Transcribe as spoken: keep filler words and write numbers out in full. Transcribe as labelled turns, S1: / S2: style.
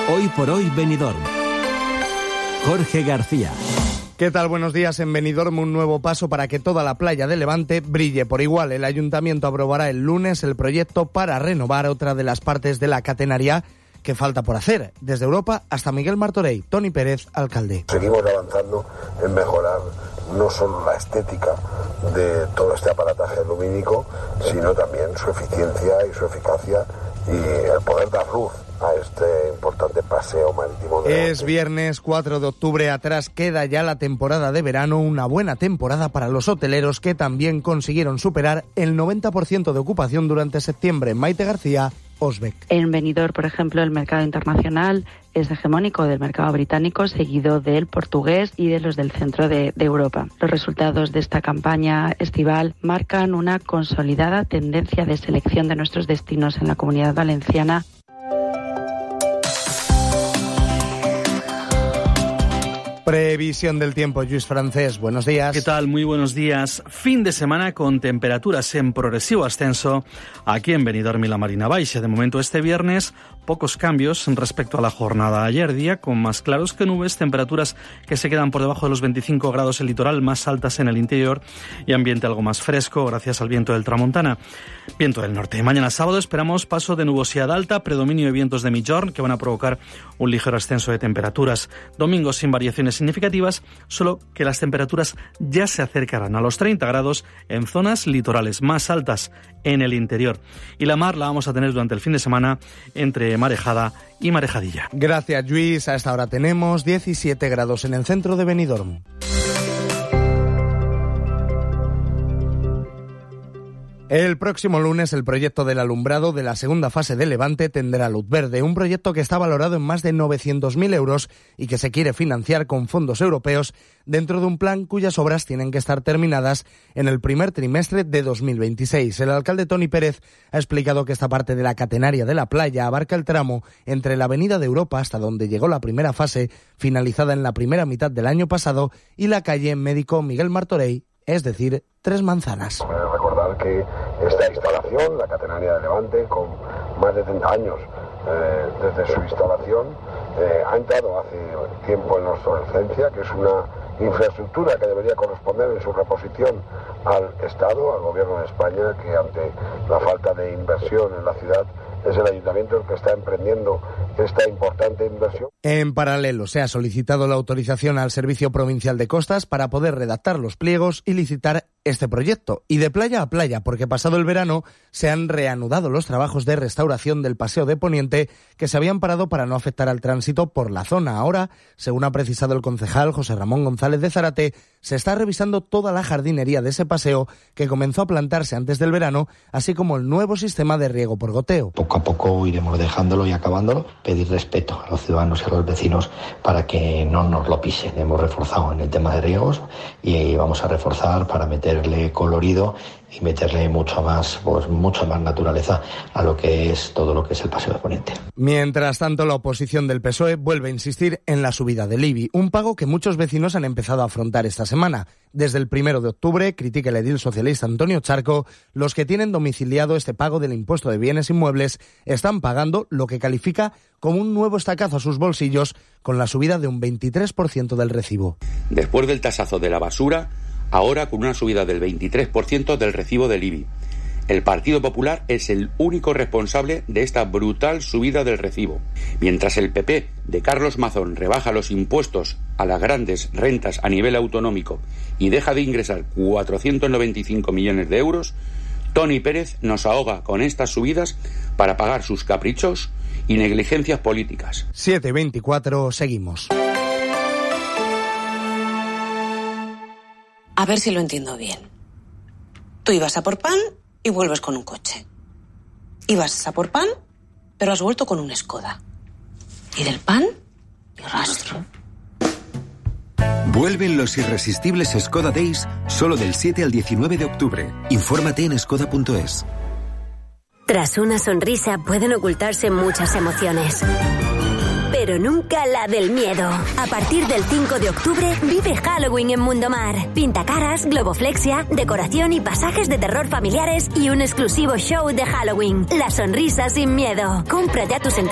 S1: Hoy por hoy Benidorm. Jorge García.
S2: ¿Qué tal? Buenos días. En Benidorm, un nuevo paso para que toda la playa de Levante brille por igual. El Ayuntamiento aprobará el lunes el proyecto para renovar otra de las partes de la catenaria que falta por hacer. Desde Europa hasta Miguel Martorell. Toni Pérez, alcalde.
S3: Seguimos avanzando en mejorar no solo la estética de todo este aparataje lumínico, sino también su eficiencia y su eficacia y el poder dar luz a este importante paseo marítimo. De
S2: es viernes cuatro de octubre, atrás queda ya la temporada de verano, una buena temporada para los hoteleros que también consiguieron superar el noventa por ciento de ocupación durante septiembre. Maite García, Osbeck.
S4: En Benidorm, por ejemplo, el mercado internacional es hegemónico del mercado británico, seguido del portugués y de los del centro de, de Europa. Los resultados de esta campaña estival marcan una consolidada tendencia de selección de nuestros destinos en la Comunidad Valenciana.
S2: Previsión del tiempo, Lluís Francés, buenos días.
S5: ¿Qué tal? Muy buenos días. Fin de semana con temperaturas en progresivo ascenso aquí en Benidorm y la Marina Baixa. De momento este viernes, pocos cambios respecto a la jornada de ayer, día con más claros que nubes, temperaturas que se quedan por debajo de los veinticinco grados en el litoral, más altas en el interior y ambiente algo más fresco gracias al viento del tramontana. Viento del norte. Mañana sábado esperamos paso de nubosidad alta, predominio de vientos de migjorn que van a provocar un ligero ascenso de temperaturas. Domingo sin variaciones significativas, solo que las temperaturas ya se acercarán a los treinta grados en zonas litorales más altas en el interior. Y la mar la vamos a tener durante el fin de semana entre marejada y marejadilla.
S2: Gracias, Lluís. A esta hora tenemos diecisiete grados en el centro de Benidorm. El próximo lunes el proyecto del alumbrado de la segunda fase de Levante tendrá luz verde, un proyecto que está valorado en más de novecientos mil euros y que se quiere financiar con fondos europeos dentro de un plan cuyas obras tienen que estar terminadas en el primer trimestre de dos mil veintiséis. El alcalde Toni Pérez ha explicado que esta parte de la catenaria de la playa abarca el tramo entre la Avenida de Europa, hasta donde llegó la primera fase, finalizada en la primera mitad del año pasado, y la calle Médico Miguel Martorell, es decir, Tres Manzanas.
S3: Recordar que esta instalación, la catenaria de Levante, con más de treinta años eh, desde su instalación, eh, ha entrado hace tiempo en obsolescencia, que es una infraestructura que debería corresponder en su reposición al Estado, al Gobierno de España, que ante la falta de inversión en la ciudad es el Ayuntamiento el que está emprendiendo esta importante inversión.
S2: En paralelo, se ha solicitado la autorización al Servicio Provincial de Costas para poder redactar los pliegos y licitar este proyecto. Y de playa a playa, porque pasado el verano se han reanudado los trabajos de restauración del Paseo de Poniente que se habían parado para no afectar al tránsito por la zona. Ahora, según ha precisado el concejal José Ramón González de Zárate, se está revisando toda la jardinería de ese paseo que comenzó a plantarse antes del verano, así como el nuevo sistema de riego por goteo.
S6: Poco a poco iremos dejándolo y acabándolo. Pedir respeto a los ciudadanos y a los vecinos para que no nos lo pisen. Hemos reforzado en el tema de riegos y vamos a reforzar para meterle colorido y meterle mucho más, pues mucho más naturaleza a lo que es todo lo que es el Paseo de Poniente.
S2: Mientras tanto, la oposición del P S O E vuelve a insistir en la subida del I B I, un pago que muchos vecinos han empezado a afrontar esta semana. Desde el primero de octubre, critica el edil socialista Antonio Charco, los que tienen domiciliado este pago del impuesto de bienes inmuebles están pagando lo que califica como un nuevo estacazo a sus bolsillos con la subida de un veintitrés por ciento del recibo.
S7: Después del tasazo de la basura, ahora con una subida del veintitrés por ciento del recibo del I B I. El Partido Popular es el único responsable de esta brutal subida del recibo. Mientras el P P de Carlos Mazón rebaja los impuestos a las grandes rentas a nivel autonómico y deja de ingresar cuatrocientos noventa y cinco millones de euros, Toni Pérez nos ahoga con estas subidas para pagar sus caprichos y negligencias políticas.
S2: siete veinticuatro, seguimos.
S8: A ver si lo entiendo bien. Tú ibas a por pan y vuelves con un coche. Ibas a por pan, pero has vuelto con un Skoda. Y del pan, ni rastro.
S9: Vuelven los irresistibles Skoda Days solo del siete al diecinueve de octubre. Infórmate en skoda punto es.
S10: Tras una sonrisa pueden ocultarse muchas emociones, pero nunca la del miedo. A partir del cinco de octubre, vive Halloween en Mundomar. Pintacaras, globoflexia, decoración y pasajes de terror familiares y un exclusivo show de Halloween. La sonrisa sin miedo. Compra ya tus entradas